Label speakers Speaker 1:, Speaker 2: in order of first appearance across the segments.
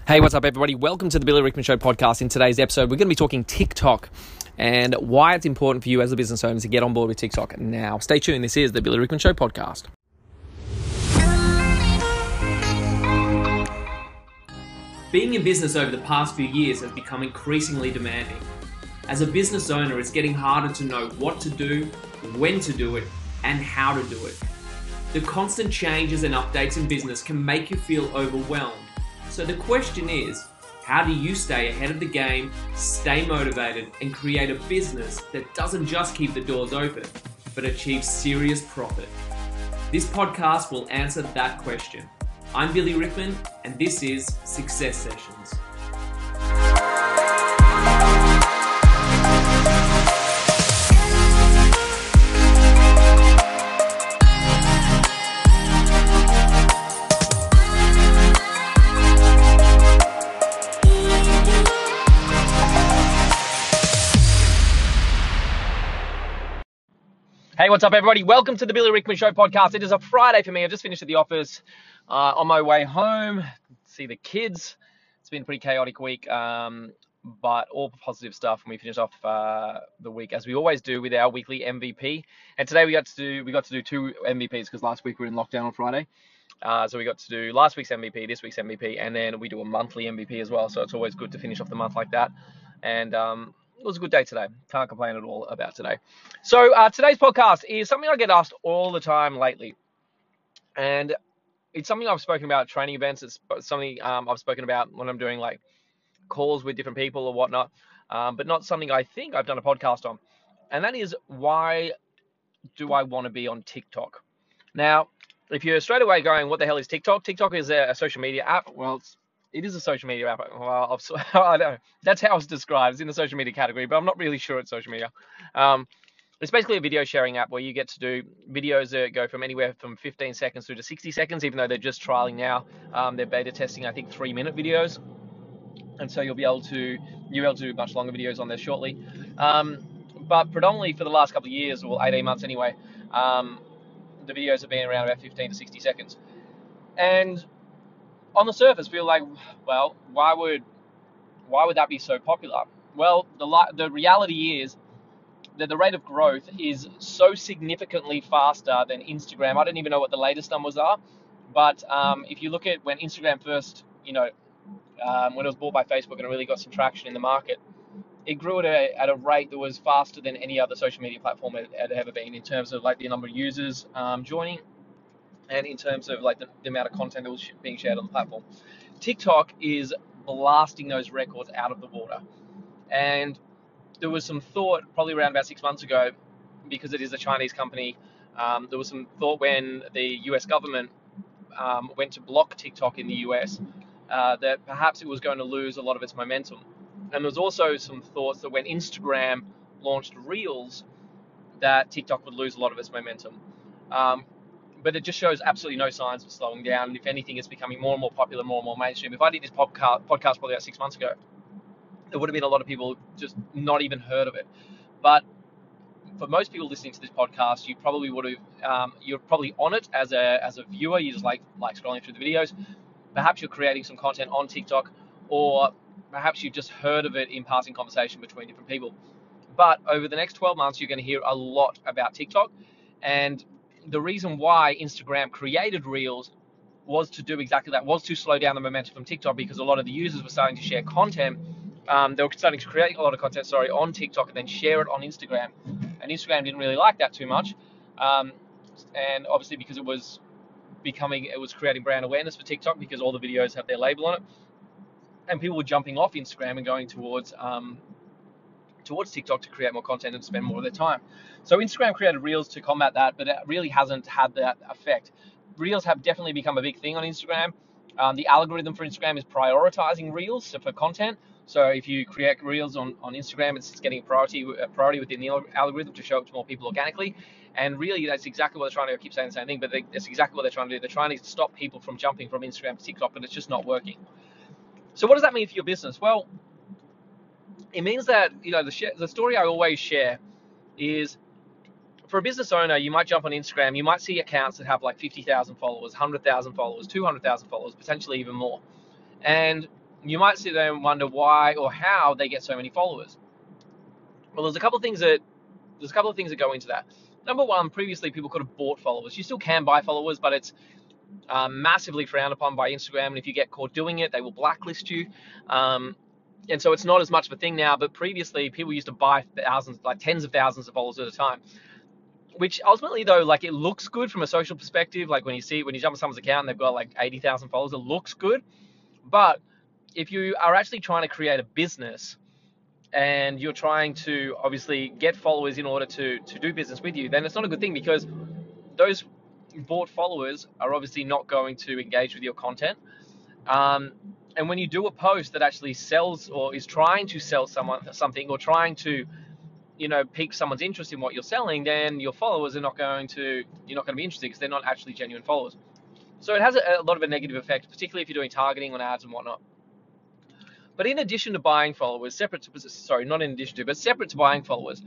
Speaker 1: Hey, what's up, everybody? Welcome to the Billy Rickman Show podcast. In today's episode, we're going to be talking TikTok and why it's important for you as a business owner to get on board with TikTok now. Stay tuned. This is the Billy Rickman Show podcast.
Speaker 2: Being in business over the past few years has become increasingly demanding. As a business owner, it's getting harder to know what to do, when to do it, and how to do it. The constant changes and updates in business can make you feel overwhelmed. So the question is, how do you stay ahead of the game, stay motivated, and create a business that doesn't just keep the doors open, but achieves serious profit? This podcast will answer that question. I'm Billy Rickman, and this is Success Sessions.
Speaker 1: Hey, what's up, everybody? Welcome to the Billy Rickman Show podcast. It is a Friday for me. I've just finished at the office on my way home, see the kids. It's been a pretty chaotic week, but all positive stuff. And we finished off the week as we always do with our weekly MVP. And today we got to do two MVPs because last week we were in lockdown on Friday. So we got to do last week's MVP, this week's MVP, and then we do a monthly MVP as well. So it's always good to finish off the month like that. And it was a good day today. Can't complain at all about today. So today's podcast is something I get asked all the time lately. And it's something I've spoken about at training events. It's something I've spoken about when I'm doing like calls with different people or whatnot. But not something I think I've done a podcast on. And that is, why do I want to be on TikTok? Now, if you're straight away going, what the hell is TikTok? TikTok is a social media app. Well, it is a social media app. Well, I know. That's how it's described. It's in the social media category, but I'm not really sure it's social media. It's basically a video sharing app where you get to do videos that go from anywhere from 15 seconds through to 60 seconds, even though they're just trialing now. They're beta testing, I think, 3-minute videos. And so you'll be able to do much longer videos on there shortly. But predominantly for the last couple of years, well, 18 months anyway, the videos have been around about 15 to 60 seconds. And on the surface, feel like, well, why would that be so popular? Well, the reality is that the rate of growth is so significantly faster than Instagram. I don't even know what the latest numbers are, but if you look at when Instagram first, when it was bought by Facebook and it really got some traction in the market, it grew at a rate that was faster than any other social media platform had ever been, in terms of like the number of users joining, and in terms of like the amount of content that was being shared on the platform. TikTok is blasting those records out of the water. And there was some thought probably around about 6 months ago, because it is a Chinese company, there was some thought when the US government went to block TikTok in the US, that perhaps it was going to lose a lot of its momentum. And there was also some thoughts that when Instagram launched Reels, that TikTok would lose a lot of its momentum. But it just shows absolutely no signs of slowing down. And if anything, it's becoming more and more popular, more and more mainstream. If I did this podcast probably about 6 months ago, there would have been a lot of people just not even heard of it. But for most people listening to this podcast, you probably would have, you're probably on it as a viewer. You just like scrolling through the videos. Perhaps you're creating some content on TikTok, or perhaps you've just heard of it in passing conversation between different people. But over the next 12 months, you're going to hear a lot about TikTok. And the reason why Instagram created Reels was to do exactly that, was to slow down the momentum from TikTok, because a lot of the users were starting to share content. They were starting to create a lot of content, on TikTok and then share it on Instagram. And Instagram didn't really like that too much. And obviously because it was creating brand awareness for TikTok, because all the videos have their label on it. And people were jumping off Instagram and going towards TikTok to create more content and spend more of their time. So Instagram created Reels to combat that, but it really hasn't had that effect. Reels have definitely become a big thing on Instagram. The algorithm for Instagram is prioritizing Reels for content. So if you create Reels on Instagram, it's getting a priority within the algorithm to show up to more people organically. And really, that's exactly what they're trying to do. I keep saying the same thing, but that's exactly what they're trying to do. They're trying to stop people from jumping from Instagram to TikTok, but it's just not working. So what does that mean for your business? Well, it means that, the story I always share is, for a business owner, you might jump on Instagram, you might see accounts that have like 50,000 followers, 100,000 followers, 200,000 followers, potentially even more. And you might sit there and wonder why or how they get so many followers. Well, there's a couple of things that go into that. Number one, previously people could have bought followers. You still can buy followers, but it's massively frowned upon by Instagram, and if you get caught doing it, they will blacklist you. And so it's not as much of a thing now, but previously people used to buy thousands, like tens of thousands of followers at a time, which ultimately, though, like, it looks good from a social perspective. Like when you jump on someone's account and they've got like 80,000 followers, it looks good. But if you are actually trying to create a business and you're trying to obviously get followers in order to do business with you, then it's not a good thing, because those bought followers are obviously not going to engage with your content. And when you do a post that actually sells or is trying to sell someone something, or trying to, pique someone's interest in what you're selling, then your followers you're not going to be interested, because they're not actually genuine followers. So it has a lot of a negative effect, particularly if you're doing targeting on ads and whatnot. But in addition to buying followers, separate to buying followers,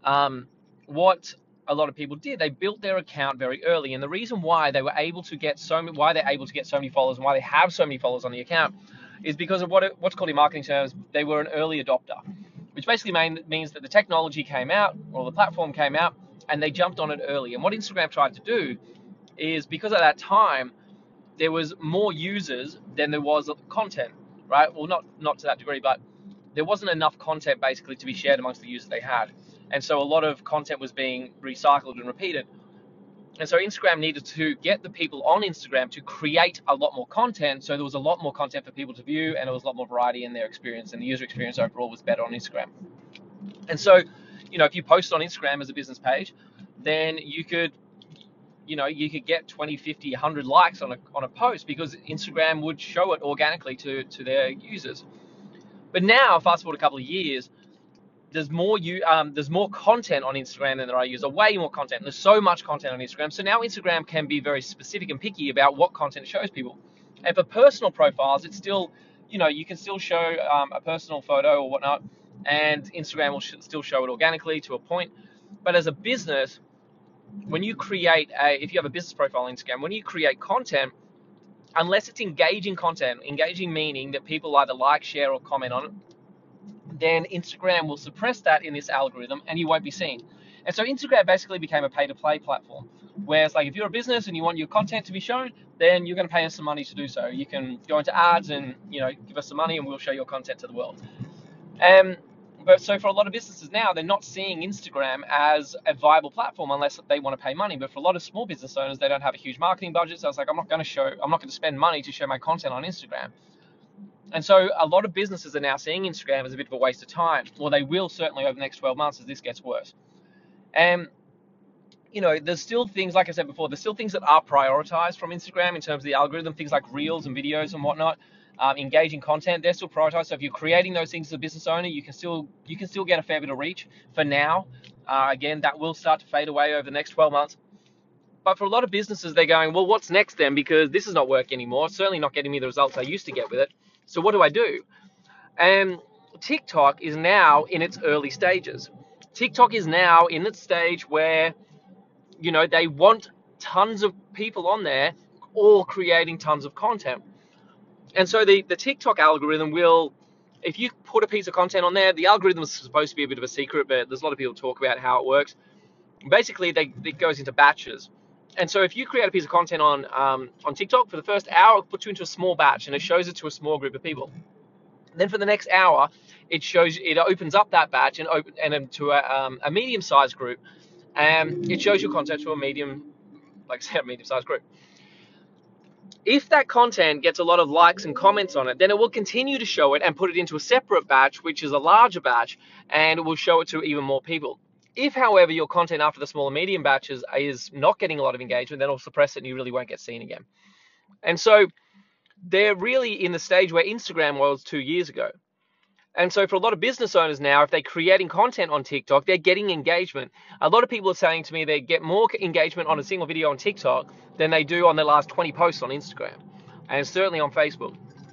Speaker 1: what a lot of people did, they built their account very early. And the reason why they're able to get so many followers, and why they have so many followers on the account, is because of what's called in marketing terms, they were an early adopter, which basically means that the technology came out, or the platform came out, and they jumped on it early. And what Instagram tried to do is, because at that time there was more users than there was content, right? Well, not to that degree, but there wasn't enough content basically to be shared amongst the users they had. And so a lot of content was being recycled and repeated. And so Instagram needed to get the people on Instagram to create a lot more content, so there was a lot more content for people to view, and there was a lot more variety in their experience, and the user experience overall was better on Instagram. And so, if you post on Instagram as a business page, then you could get 20, 50, 100 likes on a post, because Instagram would show it organically to their users. But now, fast forward a couple of years, there's more content on Instagram than there are users, way more content. There's so much content on Instagram. So now Instagram can be very specific and picky about what content it shows people. And for personal profiles, it's still, you can still show a personal photo or whatnot, and Instagram will still show it organically to a point. But as a business, if you have a business profile on Instagram, when you create content, unless it's engaging content, engaging meaning that people either like, share, or comment on it, then Instagram will suppress that in this algorithm, and you won't be seen. And so Instagram basically became a pay-to-play platform, where it's like, if you're a business and you want your content to be shown, then you're going to pay us some money to do so. You can go into ads and give us some money, and we'll show your content to the world. But so for a lot of businesses now, they're not seeing Instagram as a viable platform unless they want to pay money. But for a lot of small business owners, they don't have a huge marketing budget. So it's like, I'm not going to spend money to show my content on Instagram. And so a lot of businesses are now seeing Instagram as a bit of a waste of time. Well, they will certainly over the next 12 months as this gets worse. And, there's still things, like I said before, there's still things that are prioritized from Instagram in terms of the algorithm, things like reels and videos and whatnot. Engaging content, they're still prioritized. So if you're creating those things as a business owner, you can still get a fair bit of reach for now. Again, that will start to fade away over the next 12 months. But for a lot of businesses, they're going, well, what's next then? Because this is not working anymore. It's certainly not getting me the results I used to get with it. So what do I do? And TikTok is now in its early stages. TikTok is now in its stage where, they want tons of people on there all creating tons of content. And so the TikTok algorithm will, if you put a piece of content on there, the algorithm is supposed to be a bit of a secret, but there's a lot of people talk about how it works. Basically, it goes into batches. And so if you create a piece of content on TikTok, for the first hour, it puts you into a small batch, and it shows it to a small group of people. Then for the next hour, it opens up that batch and to a medium-sized group, and it shows your content to a medium-sized group. If that content gets a lot of likes and comments on it, then it will continue to show it and put it into a separate batch, which is a larger batch, and it will show it to even more people. If, however, your content after the small and medium batches is not getting a lot of engagement, then it'll suppress it and you really won't get seen again. And so they're really in the stage where Instagram was 2 years ago. And so for a lot of business owners now, if they're creating content on TikTok, they're getting engagement. A lot of people are saying to me they get more engagement on a single video on TikTok than they do on their last 20 posts on Instagram, and certainly on Facebook.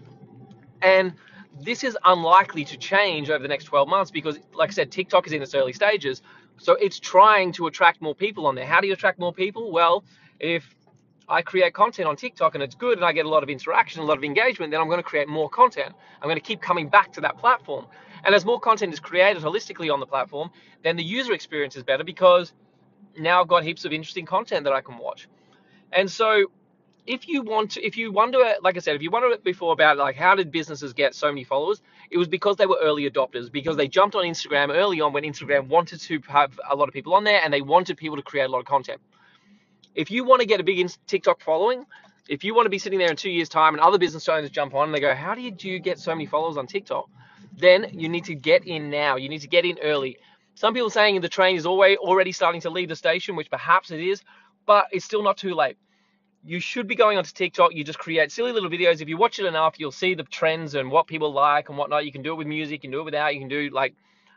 Speaker 1: And this is unlikely to change over the next 12 months because, like I said, TikTok is in its early stages. So it's trying to attract more people on there. How do you attract more people? Well, if I create content on TikTok and it's good and I get a lot of interaction, a lot of engagement, then I'm going to create more content. I'm going to keep coming back to that platform. And as more content is created holistically on the platform, then the user experience is better because now I've got heaps of interesting content that I can watch. And so if you wonder, like I said, if you wondered before about like how did businesses get so many followers, it was because they were early adopters, because they jumped on Instagram early on when Instagram wanted to have a lot of people on there and they wanted people to create a lot of content. If you want to get a big TikTok following, if you want to be sitting there in 2 years' time and other business owners jump on and they go, how do you get so many followers on TikTok? Then you need to get in now. You need to get in early. Some people are saying the train is already starting to leave the station, which perhaps it is, but it's still not too late. You should be going onto TikTok. You just create silly little videos. If you watch it enough, you'll see the trends and what people like and whatnot. You can do it with music, you can do it without, you can do like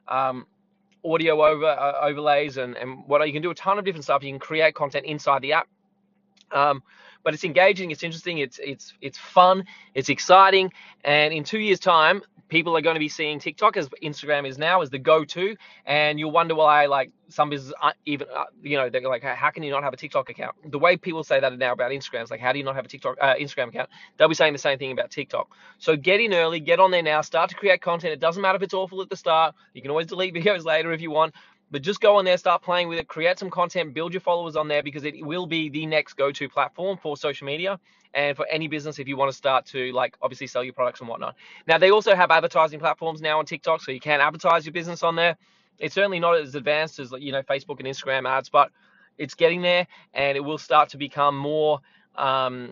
Speaker 1: audio overlays and whatnot. You can do a ton of different stuff. You can create content inside the app. But it's engaging, it's interesting, it's fun, it's exciting, and in 2 years' time, people are going to be seeing TikTok as Instagram is now as the go-to, and you'll wonder why like some businesses even they're like, how can you not have a TikTok account? The way people say that now about Instagram is like, how do you not have a TikTok Instagram account? They'll be saying the same thing about TikTok. So get in early, get on there now, start to create content. It doesn't matter if it's awful at the start. You can always delete videos later if you want. But just go on there, start playing with it, create some content, build your followers on there because it will be the next go-to platform for social media and for any business if you want to start to like obviously sell your products and whatnot. Now they also have advertising platforms now on TikTok, so you can advertise your business on there. It's certainly not as advanced as Facebook and Instagram ads, but it's getting there and it will start to become more of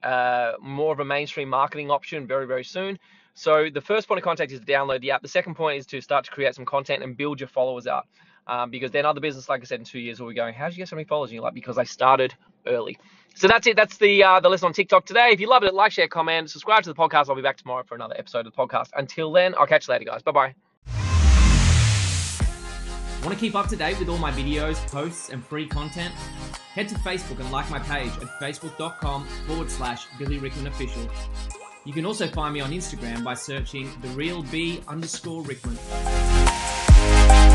Speaker 1: a mainstream marketing option very, very soon. So the first point of contact is to download the app. The second point is to start to create some content and build your followers out. Because then other business, like I said, in 2 years will be going, how did you get so many followers? And you're like, because I started early. So that's it. That's the lesson on TikTok today. If you love it, like, share, comment, subscribe to the podcast. I'll be back tomorrow for another episode of the podcast. Until then, I'll catch you later, guys. Bye-bye.
Speaker 2: Want to keep up to date with all my videos, posts, and free content? Head to Facebook and like my page at facebook.com/Billy Rickman Official. You can also find me on Instagram by searching @TheRealB_Rickman.